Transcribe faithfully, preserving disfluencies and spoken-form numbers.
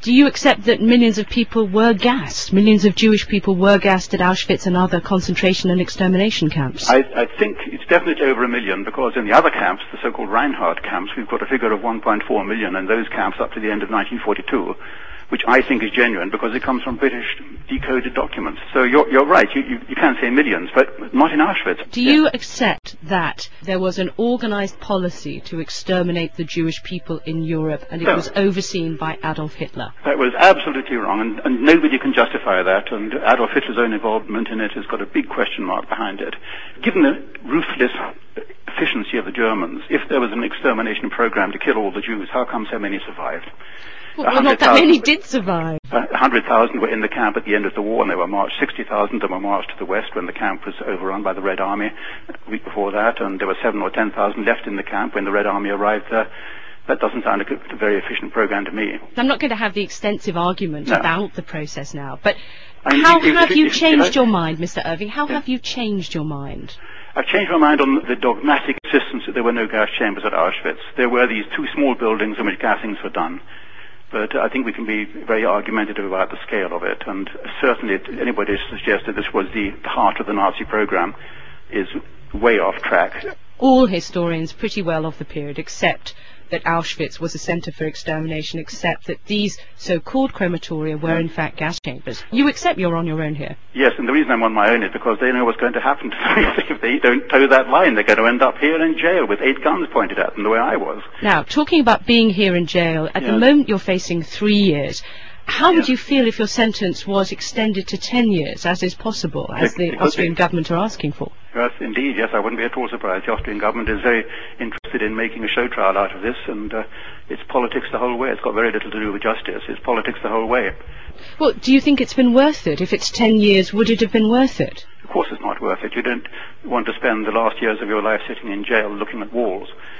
Do you accept that millions of people were gassed? Millions of Jewish people were gassed at Auschwitz and other concentration and extermination camps? I, I think it's definitely over a million, because in the other camps, the so-called Reinhardt camps, we've got a figure of one point four million in those camps up to the end of nineteen forty-two, which I think is genuine because it comes from British decoded documents. So you're, you're right, you, you, you can say millions, but not in Auschwitz. Do you accept that there was an organized policy to exterminate the Jewish people in Europe, and it No. was overseen by Adolf Hitler? That was absolutely wrong, and, and nobody can justify that, and Adolf Hitler's own involvement in it has got a big question mark behind it. Given the ruthless efficiency of the Germans, if there was an extermination program to kill all the Jews, how come so many survived? Well, well not that many did survive. one hundred thousand were in the camp at the end of the war, and they were marched. sixty thousand of them were marched to the west when the camp was overrun by the Red Army a week before that, and there were seven or ten thousand left in the camp when the Red Army arrived there. That doesn't sound like a very efficient program to me. I'm not going to have the extensive argument No. about the process now, but I mean, how if- if- have if- you if- if changed I- your mind, Mister Irving? How Yeah. have you changed your mind? I've changed my mind on the dogmatic insistence that there were no gas chambers at Auschwitz. There were these two small buildings in which gassings were done. But I think we can be very argumentative about the scale of it, and certainly anybody who suggested this was the heart of the Nazi program is way off track. All historians pretty well of the period accept that Auschwitz was a centre for extermination, except that these so-called crematoria were in fact gas chambers. You accept you're on your own here? Yes, and the reason I'm on my own is because they know what's going to happen to them. If they don't toe that line, they're going to end up here in jail with eight guns pointed at them the way I was. Now, talking about being here in jail, at Yes. the moment you're facing three years. How would Yes. you feel if your sentence was extended to ten years, as is possible, as the It- it could Austrian be. government are asking for? Yes, indeed, yes, I wouldn't be at all surprised. The Austrian government is very interested in making a show trial out of this, and uh, it's politics the whole way. It's got very little to do with justice. It's politics the whole way. Well, do you think it's been worth it? If it's ten years, would it have been worth it? Of course it's not worth it. You don't want to spend the last years of your life sitting in jail looking at walls.